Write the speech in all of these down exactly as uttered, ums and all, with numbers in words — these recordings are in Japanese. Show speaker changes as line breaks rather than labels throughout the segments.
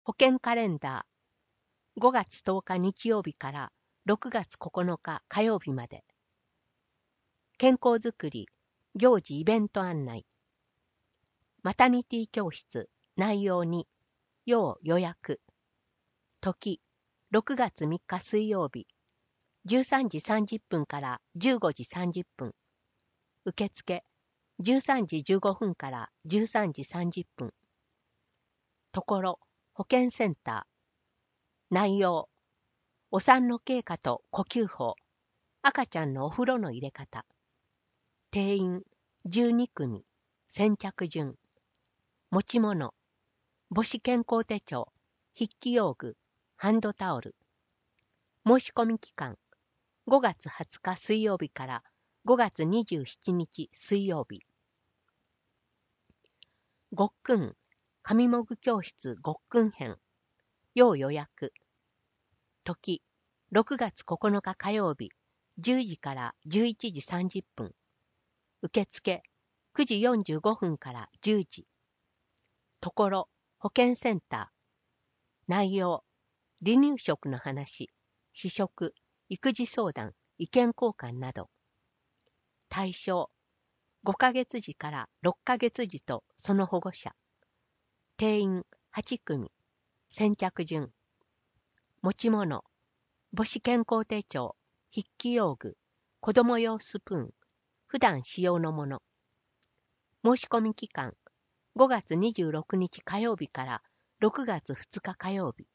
保険カレンダーごがつとおか日曜日からろくがつここのか火曜日まで。健康づくり、行事イベント案内。マタニティ教室、内容に、要予約。時、ろくがつみっか水曜日、じゅうさんじさんじゅっぷんからじゅうごじさんじゅっぷん。受付、じゅうさんじじゅうごふんからじゅうさんじさんじゅっぷん。ところ、保健センター。内容、お産の経過と呼吸法、赤ちゃんのお風呂の入れ方。定員じゅうにくみ、先着順。持ち物、母子健康手帳、筆記用具、ハンドタオル。申し込み期間、ごがつはつか水曜日からごがつにじゅうしちにち水曜日。ごっくん、上もぐ教室ごっくん編。要予約。時、ろくがつここのか火曜日、じゅうじからじゅういちじさんじゅっぷん。受付、くじよんじゅうごふんからじゅうじ。ところ、保健センター。内容、離乳食の話、試食、育児相談、意見交換など。対象、ごかげつじからろっかげつじとその保護者。定員はちくみ、先着順。持ち物、母子健康手帳、筆記用具、子供用スプーン、普段使用のもの。申し込み期間、ごがつにじゅうろくにち火曜日からろくがつふつか火曜日。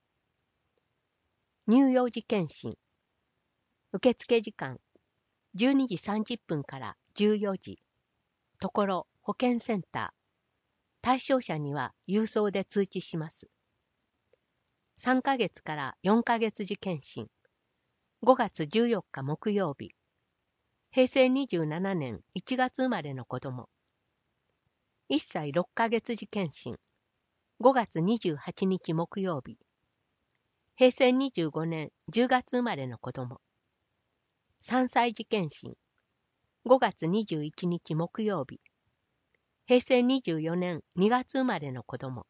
乳幼児検診。受付時間、じゅうにじさんじゅっぷんからじゅうよじ。ところ、保健センター。対象者には郵送で通知します。さんかげつからよんかげつ時検診。ごがつじゅうよっか木曜日。へいせいにじゅうななねんいちがつ生まれの子供。いっさいろっかげつ時検診。ごがつにじゅうはちにち木曜日。へいせいにじゅうごねんじゅうがつ生まれの子供。さんさい時検診。ごがつにじゅういちにち木曜日。へいせいにじゅうよねんにがつ生まれの子供。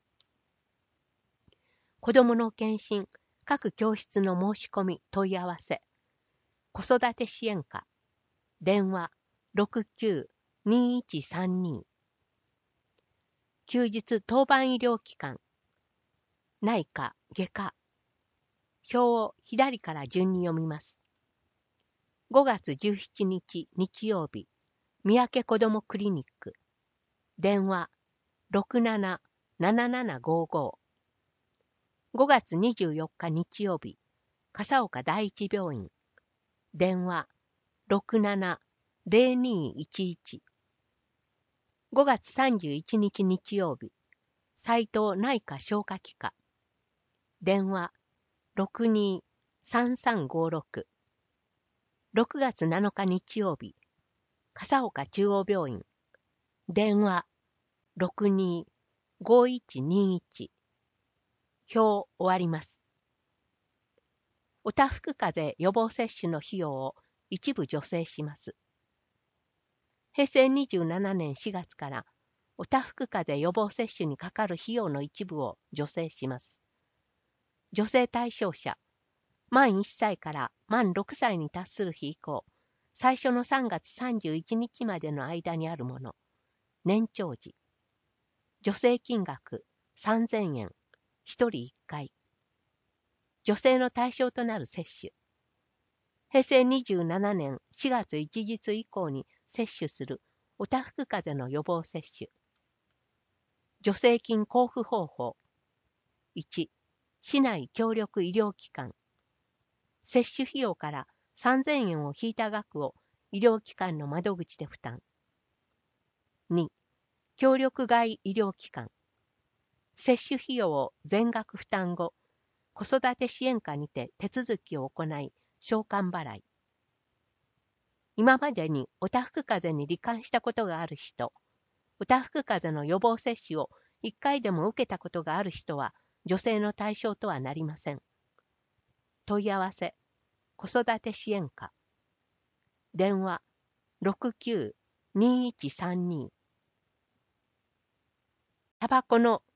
子供の検診、各教室の申し込み、問い合わせ。子育て支援課。電話 ろくきゅうにいちさんに。休日当番医療機関。内科、外科。表を左から順に読みます。ごがつじゅうしちにち日曜日、三宅子どもクリニック。電話 ろくななななななごご。ごがつにじゅうよっか日曜日、笠岡第一病院。電話 ろくななぜろにいちいち。ごがつさんじゅういちにち日曜日、斉藤内科消化器科。電話 ろくにさんさんごろく。ろくがつなのか日曜日、笠岡中央病院。電話 ろくにごいちにいち。表終わります。おたふく風邪予防接種の費用を一部助成します。へいせいにじゅうななねんしがつからおたふく風邪予防接種にかかる費用の一部を助成します。助成対象者、満いっさいから満ろくさいに達する日以降、最初のさんがつさんじゅういちにちまでの間にあるもの、年長児。助成金額さんぜんえん、ひとりいっかい。助成の対象となる接種。へいせいにじゅうななねんしがつ一日以降に接種するおたふく風邪の予防接種。助成金交付方法。いち、市内協力医療機関。接種費用からさんぜんえんを引いた額を医療機関の窓口で負担。に、協力外医療機関。接種費用を全額負担後、子育て支援課にて手続きを行い、償還払い。今までにおたふく風邪に罹患したことがある人、おたふく風邪の予防接種をいっかいでも受けたことがある人は、助成の対象とはなりません。問い合わせ、子育て支援課。電話、ろくきゅうにいちさんに。タバコの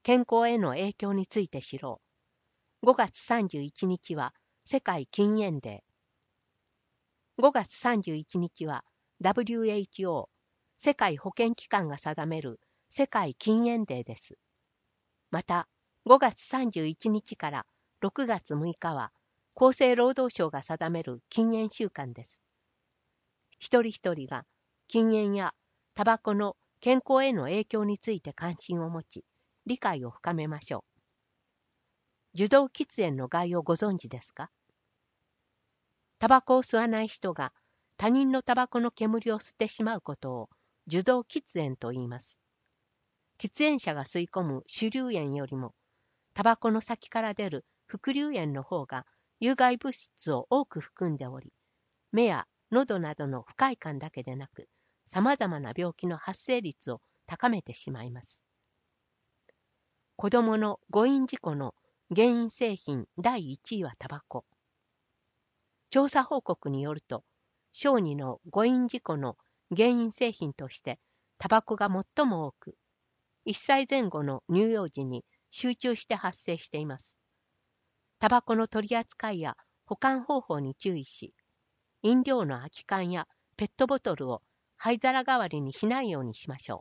健康への影響について知ろう。ごがつさんじゅういちにちは世界禁煙デー。ごがつさんじゅういちにちは ダブリューエイチオー 世界保健機関が定める世界禁煙デーです。また、ごがつさんじゅういちにちからろくがつむいかは厚生労働省が定める禁煙週間です。一人一人が禁煙やタバコの健康への影響について関心を持ち、理解を深めましょう。受動喫煙の害をご存知ですか？タバコを吸わない人が他人のタバコの煙を吸ってしまうことを受動喫煙と言います。喫煙者が吸い込む主流煙よりも、タバコの先から出る副流煙の方が有害物質を多く含んでおり、目や喉などの不快感だけでなく、様々な病気の発生率を高めてしまいます。子供の誤飲事故の原因製品だいいちいはタバコ。調査報告によると、小児の誤飲事故の原因製品としてタバコが最も多く、いっさいぜん後の乳幼児に集中して発生しています。タバコの取り扱いや保管方法に注意し、飲料の空き缶やペットボトルを灰皿代わりにしないようにしましょう。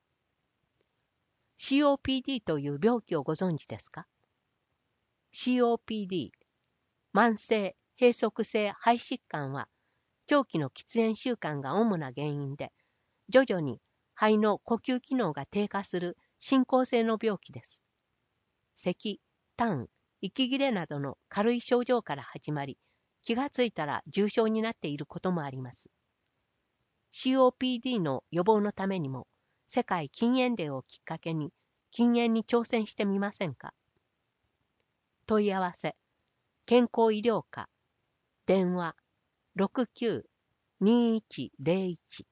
シーオーピーディー という病気をご存知ですか？ シーオーピーディー、慢性閉塞性肺疾患は、長期の喫煙習慣が主な原因で、徐々に肺の呼吸機能が低下する進行性の病気です。咳、痰、息切れなどの軽い症状から始まり、気がついたら重症になっていることもあります。シーオーピーディー の予防のためにも、世界禁煙デーをきっかけに禁煙に挑戦してみませんか？問い合わせ、健康医療課、電話 ろくきゅう にいちゼロいち。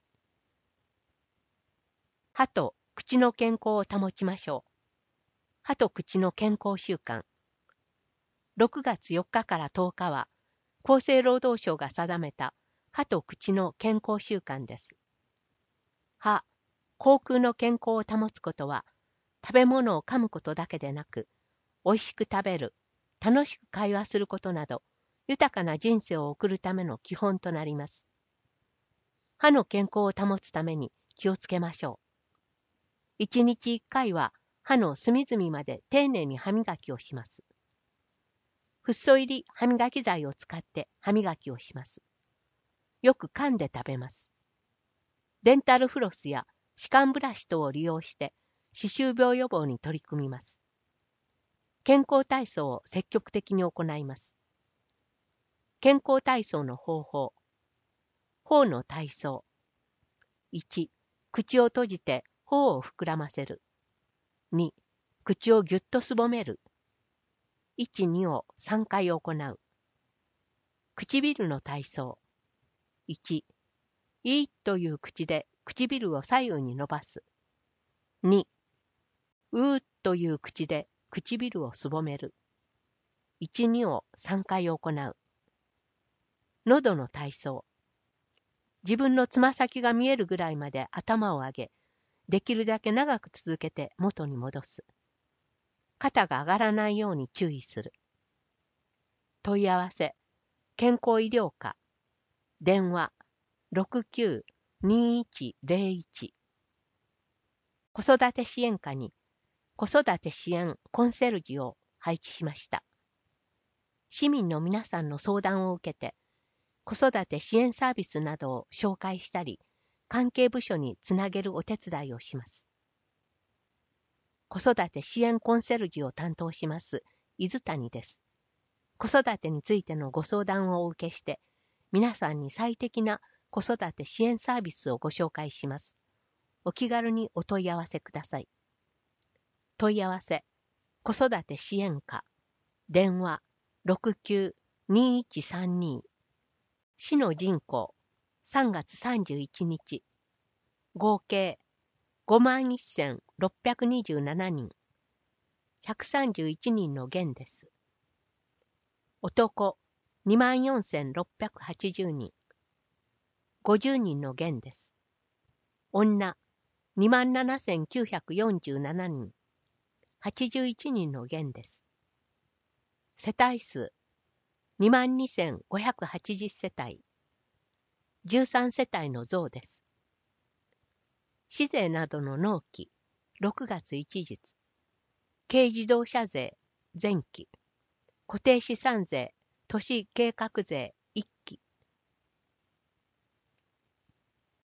歯と口の健康を保ちましょう。歯と口の健康週間。ろくがつよっかからとおかは、厚生労働省が定めた歯と口の健康週間です。歯、口腔の健康を保つことは、食べ物を噛むことだけでなく、美味しく食べる、楽しく会話することなど、豊かな人生を送るための基本となります。歯の健康を保つために気をつけましょう。一日一回は歯の隅々まで丁寧に歯磨きをします。フッ素入り歯磨き剤を使って歯磨きをします。よく噛んで食べます。デンタルフロスや歯間ブラシ等を利用して歯周病予防に取り組みます。健康体操を積極的に行います。健康体操の方法。頬の体操。いち、口を閉じて頬を膨らませる。に、口をぎゅっとすぼめる。いち、にをさんかい行う。唇の体操。いち、いいという口で唇を左右に伸ばす。に、うーという口で唇をすぼめる。いち、にをさんかい行う。喉の体操。自分のつま先が見えるぐらいまで頭を上げ、できるだけ長く続けて元に戻す。肩が上がらないように注意する。問い合わせ、健康医療課、電話 ろくきゅう にいちゼロいち。子育て支援課に子育て支援コンセルジュを配置しました。市民の皆さんの相談を受けて、子育て支援サービスなどを紹介したり、関係部署につなげるお手伝いをします。子育て支援コンセルジュを担当します伊豆谷です。子育てについてのご相談をお受けして、皆さんに最適な子育て支援サービスをご紹介します。お気軽にお問い合わせください。問い合わせ、子育て支援課、電話 ろくきゅう にいちさんに。市の人口、さんがつさんじゅういちにち、合計 ごまんせんろっぴゃくにじゅうななにん、ひゃくさんじゅういちにんの減です。男、にまんよんせんろっぴゃくはちじゅうにん、ごじゅうにんの減です。女、にまんななせんきゅうひゃくよんじゅうななにん、 はちじゅういちにんの減です。世帯数にまんにせんごひゃくはちじゅう世帯、じゅうさん世帯の増です。市税などの納期、ろくがつ一日、軽自動車税、前期、固定資産税、都市計画税、